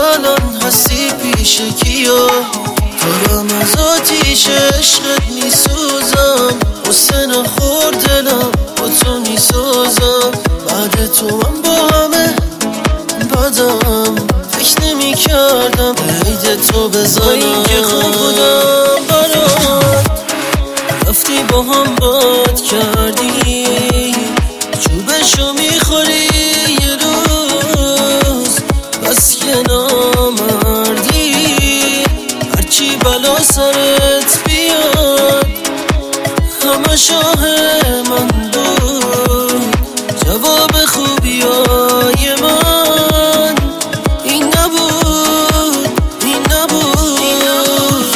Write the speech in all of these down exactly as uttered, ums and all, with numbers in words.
الان هستی پیش کیا؟ دارم از آتیش عشقت میسوزم، غصه نخور دلم با تو میسازم. بعد تو من با همه بدم، فکر نمی کردم عید تو بزنم. این که خوب بودم برات، رفتی با هم باد کردی، چوبشو میخوری یه روز، بس که نامردی. هرچی بلا سرت بیاد همه شاه من بود، جواب خوبیای من این نبود، این نبود, این نبود.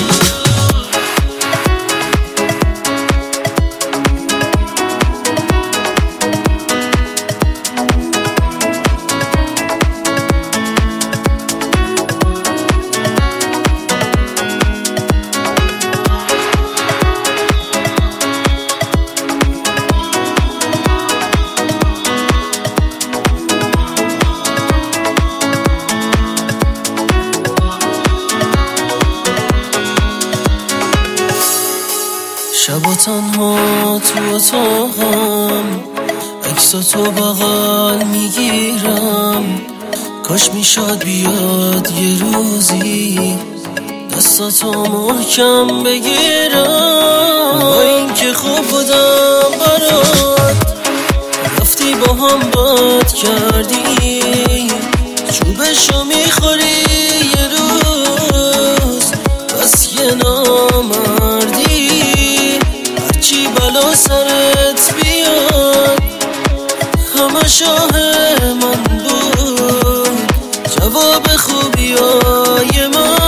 شب تنها تو اتاقم، عکساتو بغل میگیرم. کاش میشد بیاد یه روزی دستاتو محکم بگیرم. با این که خوب بودم برات، رفتی با هم باد کردی، چوبشو میخوری یه روز، بس که نامردی. چی بلا سرت بیاد همه شاه من بود، جواب خوبیای من